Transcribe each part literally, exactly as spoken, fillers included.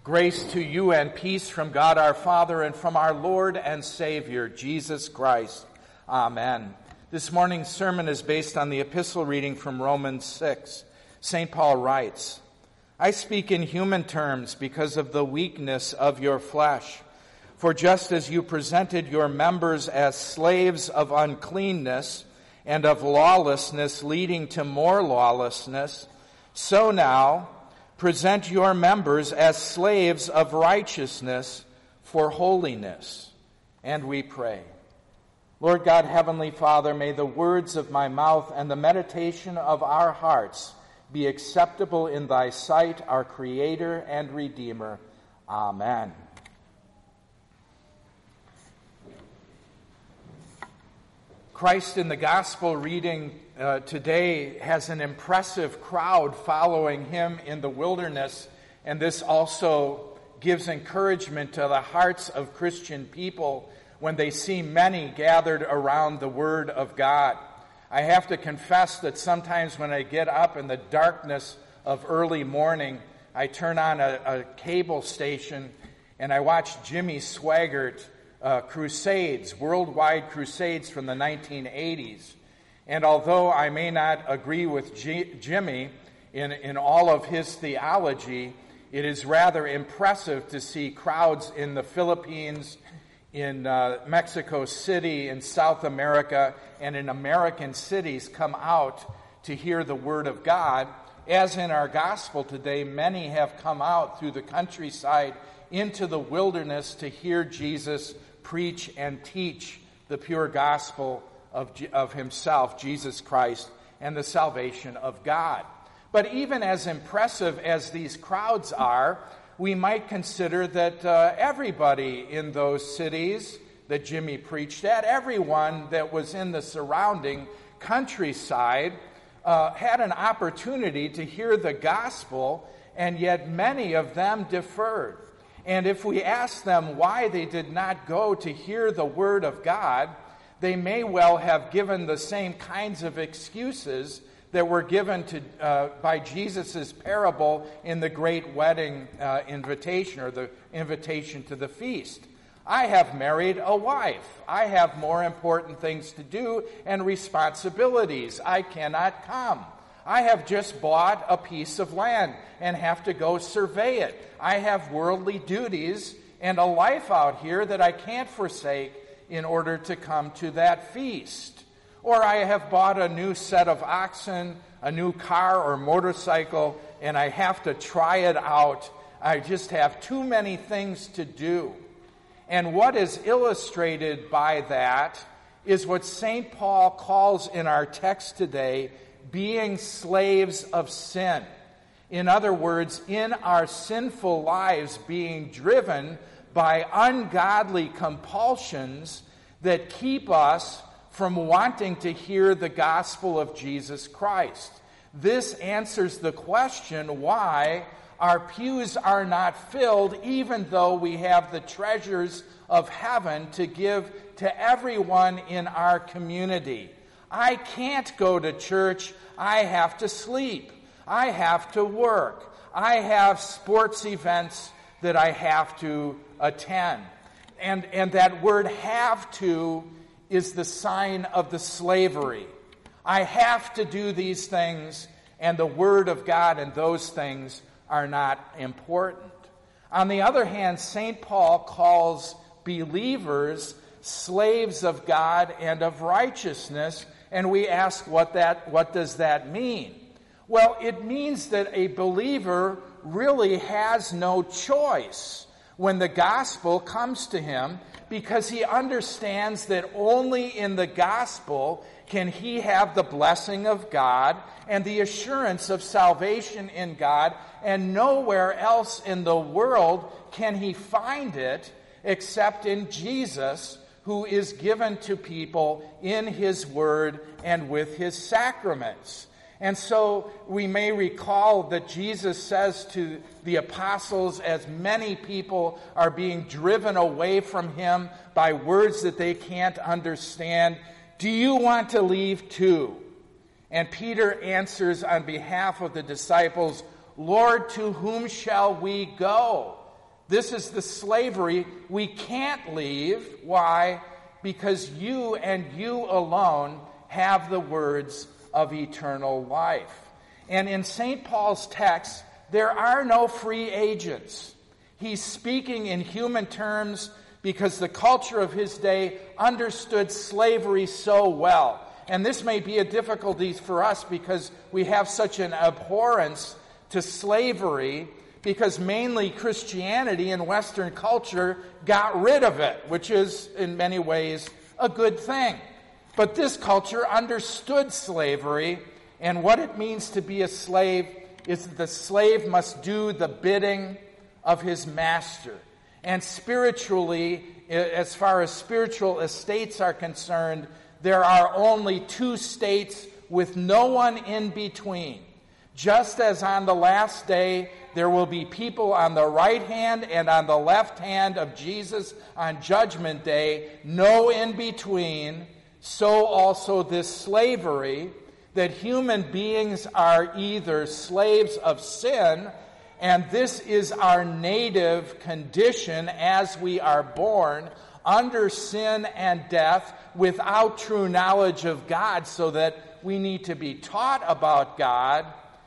Grace to you and peace from God our Father and from our Lord and Savior, Jesus Christ. Amen. This morning's sermon is based on the epistle reading from Romans six. Saint Paul writes, I speak in human terms because of the weakness of your flesh. For just as you presented your members as slaves of uncleanness and of lawlessness leading to more lawlessness, so now present your members as slaves of righteousness for holiness. And we pray. Lord God, Heavenly Father, may the words of my mouth and the meditation of our hearts be acceptable in thy sight, our Creator and Redeemer. Amen. Christ in the gospel reading uh, today has an impressive crowd following him in the wilderness, and this also gives encouragement to the hearts of Christian people when they see many gathered around the Word of God. I have to confess that sometimes when I get up in the darkness of early morning, I turn on a, a cable station and I watch Jimmy Swaggart Uh, crusades, worldwide crusades from the nineteen eighties. And although I may not agree with G- Jimmy in, in all of his theology, it is rather impressive to see crowds in the Philippines, in uh, Mexico City, in South America, and in American cities come out to hear the Word of God. As in our gospel today, many have come out through the countryside into the wilderness to hear Jesus preach and teach the pure gospel of, of himself, Jesus Christ, and the salvation of God. But even as impressive as these crowds are, we might consider that uh, everybody in those cities that Jimmy preached at, everyone that was in the surrounding countryside, uh, had an opportunity to hear the gospel, and yet many of them deferred. And if we ask them why they did not go to hear the Word of God, they may well have given the same kinds of excuses that were given to uh, by Jesus' parable in the great wedding uh, invitation, or the invitation to the feast. I have married a wife. I have more important things to do and responsibilities. I cannot come. I have just bought a piece of land and have to go survey it. I have worldly duties and a life out here that I can't forsake in order to come to that feast. Or I have bought a new set of oxen, a new car or motorcycle, and I have to try it out. I just have too many things to do. And what is illustrated by that is what Saint Paul calls in our text today being slaves of sin. In other words, in our sinful lives being driven by ungodly compulsions that keep us from wanting to hear the gospel of Jesus Christ. This answers the question why our pews are not filled, even though we have the treasures of heaven to give to everyone in our community. I can't go to church. I have to sleep. I have to work. I have sports events that I have to attend. And, and that word have to is the sign of the slavery. I have to do these things, and the Word of God and those things are not important. On the other hand, Saint Paul calls believers slaves of God and of righteousness. And we ask, what that what does that mean? Well, it means that a believer really has no choice when the gospel comes to him, because he understands that only in the gospel can he have the blessing of God and the assurance of salvation in God, and nowhere else in the world can he find it except in Jesus, who is given to people in his word and with his sacraments. And so we may recall that Jesus says to the apostles, as many people are being driven away from him by words that they can't understand, do you want to leave too? And Peter answers on behalf of the disciples, Lord, to whom shall we go? This is the slavery we can't leave. Why? Because you and you alone have the words of eternal life. And in Saint Paul's text, there are no free agents. He's speaking in human terms because the culture of his day understood slavery so well. And this may be a difficulty for us because we have such an abhorrence to slavery, because mainly Christianity and Western culture got rid of it, which is in many ways a good thing. But this culture understood slavery, and what it means to be a slave is that the slave must do the bidding of his master. And spiritually, as far as spiritual estates are concerned, there are only two states with no one in between. Just as on the last day, there will be people on the right hand and on the left hand of Jesus on Judgment Day, no in between, so also this slavery, that human beings are either slaves of sin, and this is our native condition as we are born, under sin and death, without true knowledge of God, so that we need to be taught about God,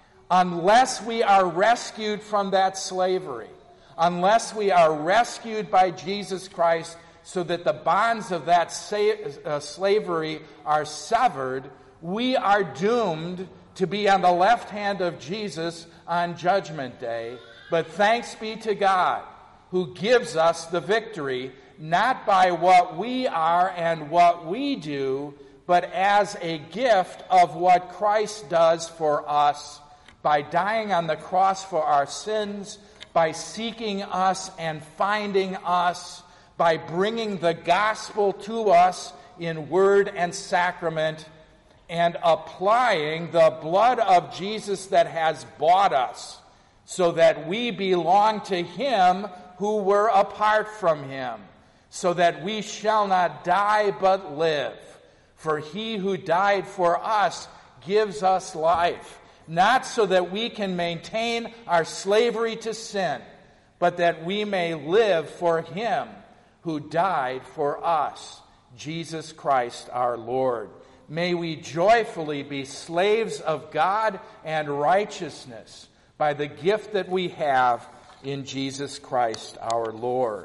unless we are rescued from that slavery, unless we are rescued by Jesus Christ so that the bonds of that sa- uh, slavery are severed, we are doomed to be on the left hand of Jesus on Judgment Day. But thanks be to God, who gives us the victory, not by what we are and what we do, but as a gift of what Christ does for us, by dying on the cross for our sins, by seeking us and finding us, by bringing the gospel to us in word and sacrament, and applying the blood of Jesus that has bought us, so that we belong to him who were apart from him, so that we shall not die but live. For he who died for us gives us life, not so that we can maintain our slavery to sin, but that we may live for him who died for us, Jesus Christ our Lord. May we joyfully be slaves of God and righteousness by the gift that we have in Jesus Christ our Lord.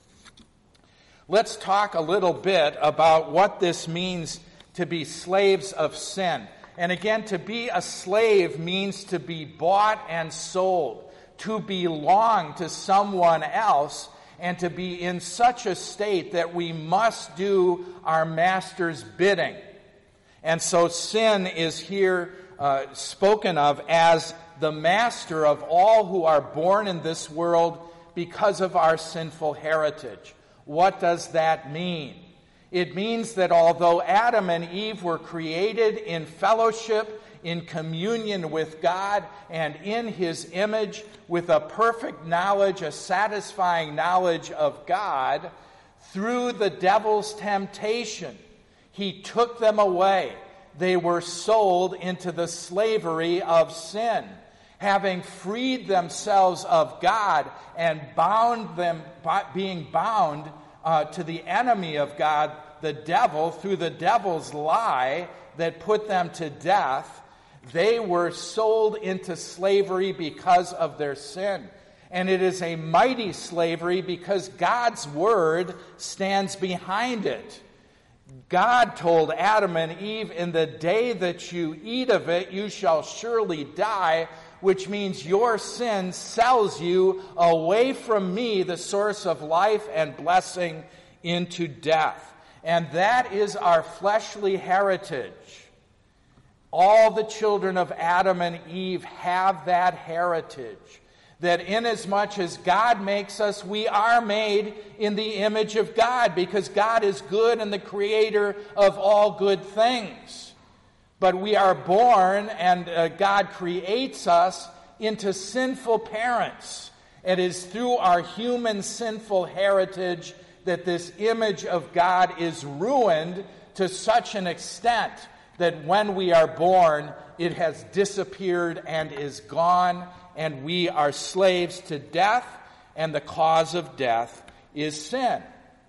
Let's talk a little bit about what this means to be slaves of sin. And again, to be a slave means to be bought and sold, to belong to someone else, and to be in such a state that we must do our master's bidding. And so sin is here uh, spoken of as the master of all who are born in this world because of our sinful heritage. What does that mean? It means that although Adam and Eve were created in fellowship, in communion with God, and in his image, with a perfect knowledge, a satisfying knowledge of God, through the devil's temptation, he took them away. They were sold into the slavery of sin. Having freed themselves of God and bound them, being bound uh, to the enemy of God, the devil, through the devil's lie that put them to death, they were sold into slavery because of their sin. And it is a mighty slavery because God's word stands behind it. God told Adam and Eve, in the day that you eat of it, you shall surely die, which means your sin sells you away from me, the source of life and blessing, into death. And that is our fleshly heritage. All the children of Adam and Eve have that heritage. That inasmuch as God makes us, we are made in the image of God, because God is good and the creator of all good things. But we are born, and uh, God creates us into sinful parents. It is through our human sinful heritage that this image of God is ruined to such an extent that when we are born, it has disappeared and is gone, and we are slaves to death, and the cause of death is sin.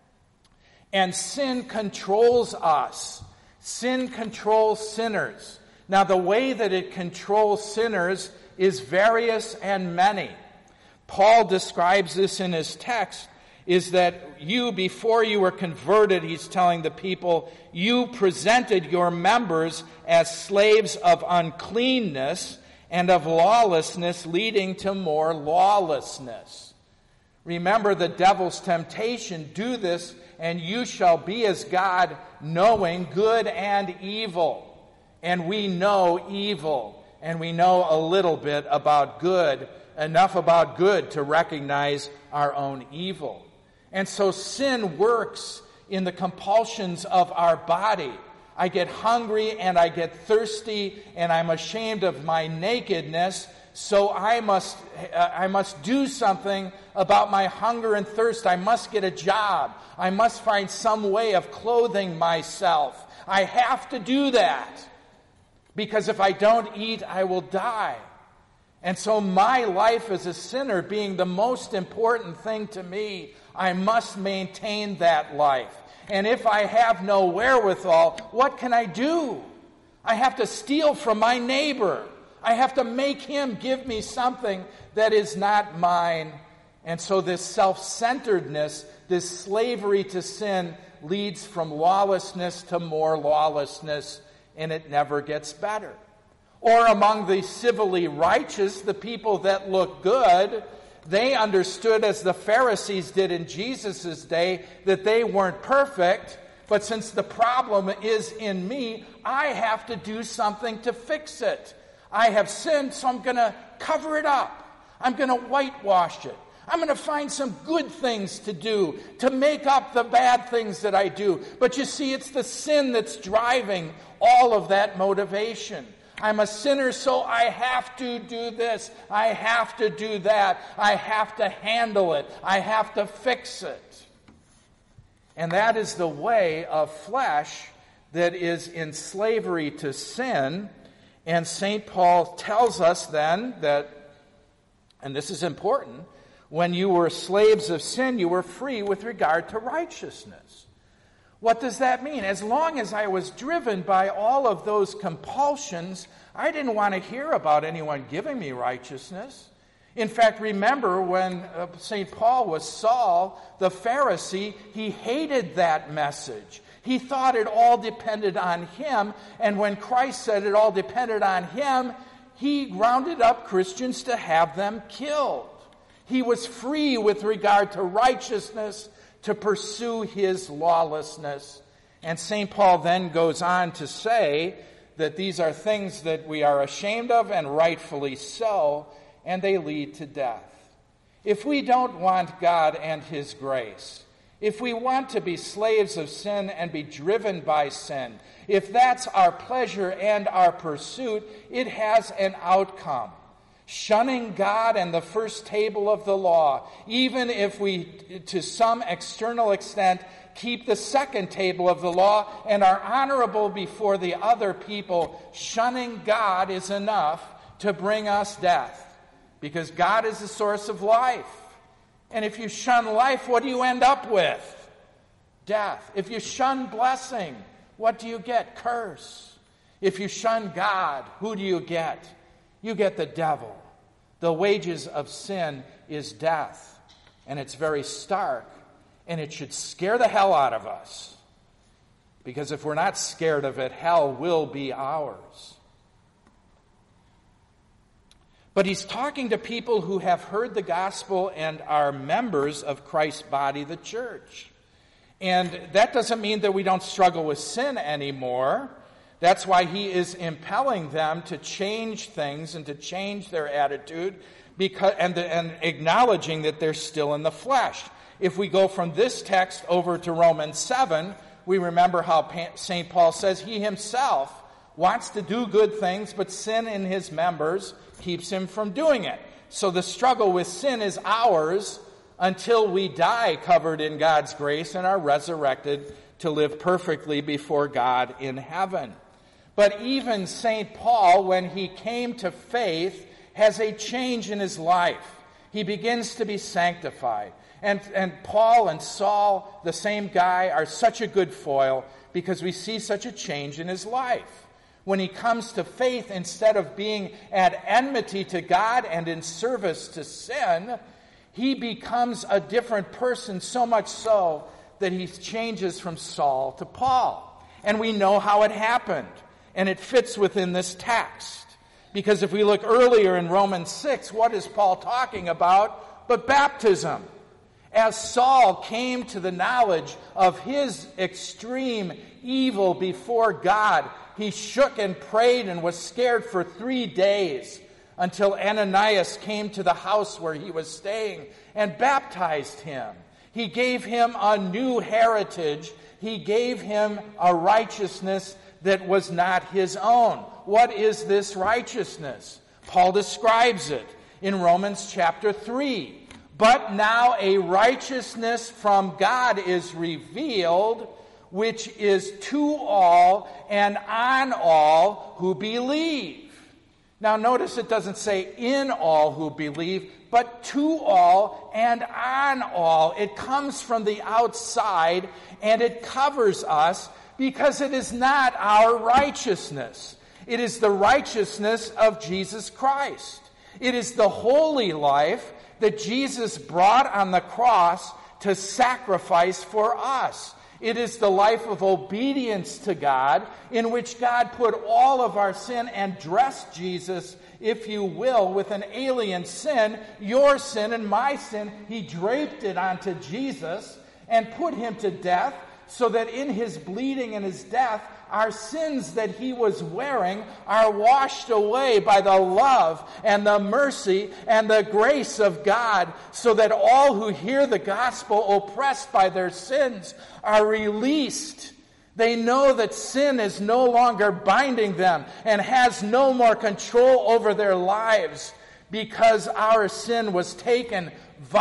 And sin controls us. Sin controls sinners. Now, the way that it controls sinners is various and many. Paul describes this in his text, is that you, before you were converted, he's telling the people, you presented your members as slaves of uncleanness and of lawlessness, leading to more lawlessness. Remember the devil's temptation, do this, and you shall be as God, knowing good and evil. And we know evil, and we know a little bit about good, enough about good to recognize our own evil. And so sin works in the compulsions of our body. I get hungry and I get thirsty and I'm ashamed of my nakedness, so I must uh, I must do something about my hunger and thirst. I must get a job. I must find some way of clothing myself. I have to do that, because if I don't eat, I will die. And so my life as a sinner being the most important thing to me, I must maintain that life. And if I have no wherewithal, what can I do? I have to steal from my neighbor. I have to make him give me something that is not mine. And so this self-centeredness, this slavery to sin, leads from lawlessness to more lawlessness, and it never gets better. Or among the civilly righteous, the people that look good, they understood, as the Pharisees did in Jesus' day, that they weren't perfect, but since the problem is in me, I have to do something to fix it. I have sinned, so I'm going to cover it up. I'm going to whitewash it. I'm going to find some good things to do to make up the bad things that I do. But you see, it's the sin that's driving all of that motivation. I'm a sinner, so I have to do this. I have to do that. I have to handle it. I have to fix it. And that is the way of flesh that is in slavery to sin. And Saint Paul tells us then that, and this is important, when you were slaves of sin, you were free with regard to righteousness. What does that mean? As long as I was driven by all of those compulsions, I didn't want to hear about anyone giving me righteousness. In fact, remember when uh, Saint Paul was Saul, the Pharisee, he hated that message. He thought it all depended on him, and when Christ said it all depended on him, he rounded up Christians to have them killed. He was free with regard to righteousness to pursue his lawlessness. And Saint Paul then goes on to say that these are things that we are ashamed of, and rightfully so, and they lead to death. If we don't want God and his grace, if we want to be slaves of sin and be driven by sin, if that's our pleasure and our pursuit, it has an outcome. Shunning God and the first table of the law, even if we, to some external extent, keep the second table of the law and are honorable before the other people, shunning God is enough to bring us death, because God is the source of life. And if you shun life, what do you end up with? Death. If you shun blessing, what do you get? Curse. If you shun God, who do you get? You get the devil. The wages of sin is death. And it's very stark. And it should scare the hell out of us. Because if we're not scared of it, hell will be ours. But he's talking to people who have heard the gospel and are members of Christ's body, the church. And that doesn't mean that we don't struggle with sin anymore. That's why he is impelling them to change things and to change their attitude, because and, and acknowledging that they're still in the flesh. If we go from this text over to Romans seven, we remember how Saint Paul says he himself wants to do good things, but sin in his members keeps him from doing it. So the struggle with sin is ours until we die covered in God's grace and are resurrected to live perfectly before God in heaven. But even Saint Paul, when he came to faith, has a change in his life. He begins to be sanctified. And, and Paul and Saul, the same guy, are such a good foil because we see such a change in his life. When he comes to faith, instead of being at enmity to God and in service to sin, he becomes a different person, so much so that he changes from Saul to Paul. And we know how it happened. And it fits within this text. Because if we look earlier in Romans six, what is Paul talking about but baptism? As Saul came to the knowledge of his extreme evil before God, he shook and prayed and was scared for three days until Ananias came to the house where he was staying and baptized him. He gave him a new heritage. He gave him a righteousness that was not his own. What is this righteousness? Paul describes it in Romans chapter three. But now a righteousness from God is revealed, which is to all and on all who believe. Now notice it doesn't say in all who believe, but to all and on all. It comes from the outside and it covers us because it is not our righteousness. It is the righteousness of Jesus Christ. It is the holy life that Jesus brought on the cross to sacrifice for us. It is the life of obedience to God in which God put all of our sin and dressed Jesus, if you will, with an alien sin, your sin and my sin. He draped it onto Jesus and put him to death so that in his bleeding and his death, our sins that he was wearing are washed away by the love and the mercy and the grace of God, so that all who hear the gospel oppressed by their sins are released. They know that sin is no longer binding them and has no more control over their lives because our sin was taken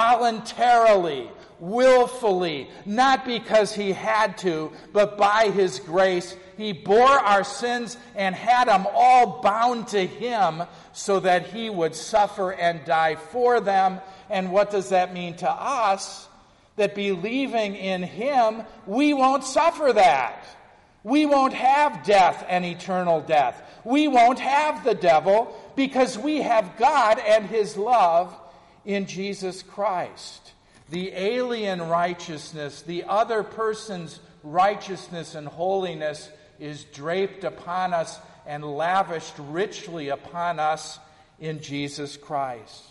voluntarily, willfully, not because he had to, but by his grace. He bore our sins and had them all bound to him so that he would suffer and die for them. And what does that mean to us? That believing in him, we won't suffer that. We won't have death and eternal death. We won't have the devil because we have God and his love in Jesus Christ. The alien righteousness, the other person's righteousness and holiness is draped upon us and lavished richly upon us in Jesus Christ.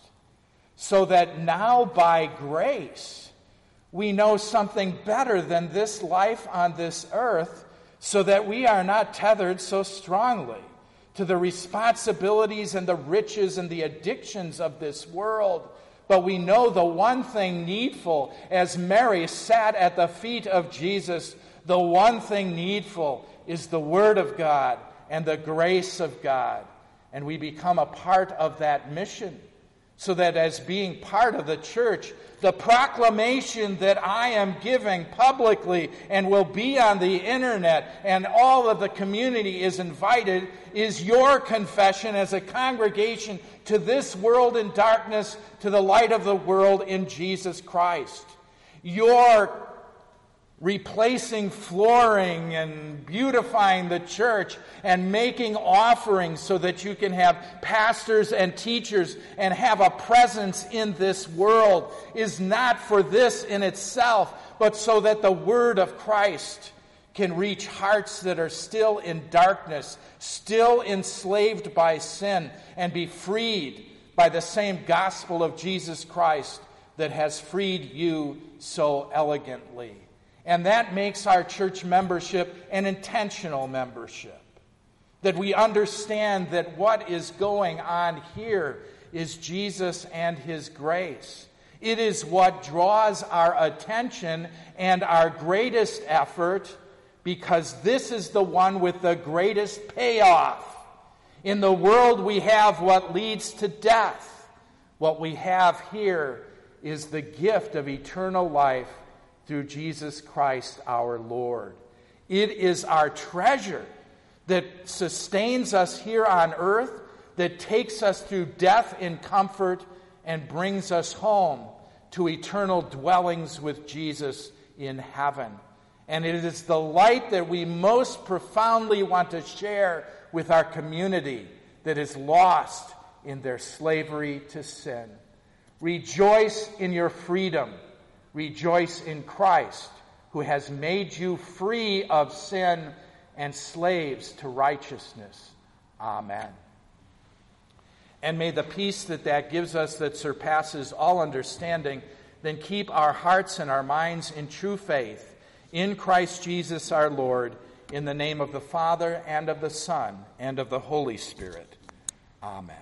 So that now by grace we know something better than this life on this earth, so that we are not tethered so strongly to the responsibilities and the riches and the addictions of this world. But we know the one thing needful, as Mary sat at the feet of Jesus, the one thing needful is the Word of God and the grace of God. And we become a part of that mission, so that as being part of the church, the proclamation that I am giving publicly and will be on the internet and all of the community is invited, is your confession as a congregation to this world in darkness, to the light of the world in Jesus Christ. Your replacing flooring and beautifying the church and making offerings so that you can have pastors and teachers and have a presence in this world is not for this in itself, but so that the word of Christ can reach hearts that are still in darkness, still enslaved by sin, and be freed by the same gospel of Jesus Christ that has freed you so elegantly. And that makes our church membership an intentional membership. That we understand that what is going on here is Jesus and his grace. It is what draws our attention and our greatest effort, because this is the one with the greatest payoff. In the world we have what leads to death. What we have here is the gift of eternal life through Jesus Christ our Lord. It is our treasure that sustains us here on earth, that takes us through death in comfort and brings us home to eternal dwellings with Jesus in heaven. And it is the light that we most profoundly want to share with our community that is lost in their slavery to sin. Rejoice in your freedom. Rejoice in Christ, who has made you free of sin and slaves to righteousness. Amen. And may the peace that that gives us that surpasses all understanding then keep our hearts and our minds in true faith in Christ Jesus our Lord, in the name of the Father and of the Son and of the Holy Spirit. Amen.